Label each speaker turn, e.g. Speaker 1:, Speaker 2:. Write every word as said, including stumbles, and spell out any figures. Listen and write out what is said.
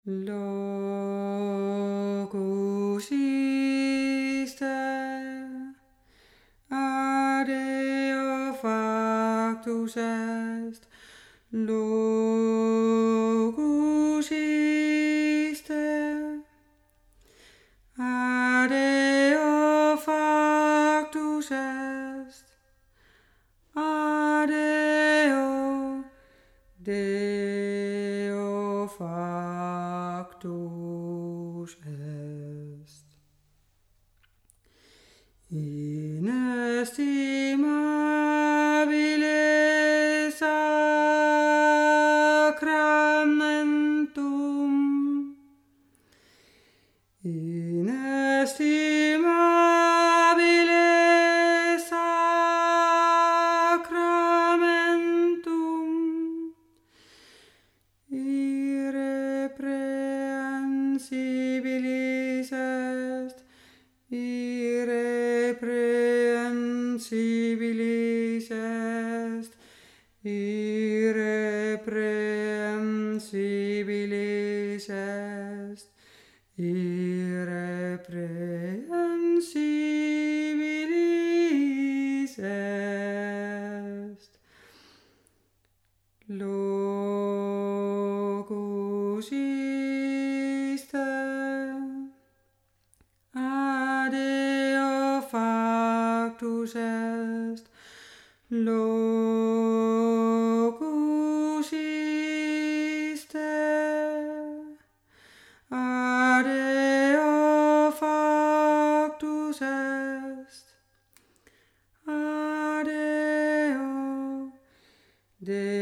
Speaker 1: Locus iste, adeo factus est. Locus iste, adeo factus est. Adeo Deo factus est. Inestimabile sacramentum, inestimabile sacramentum, irreprehensibilis est, irreprehensibilis est, irreprehensibilis est, irreprehensibilis est. Locus iste, adeo factus est. Locus iste, adeo factus est. Adeo Deo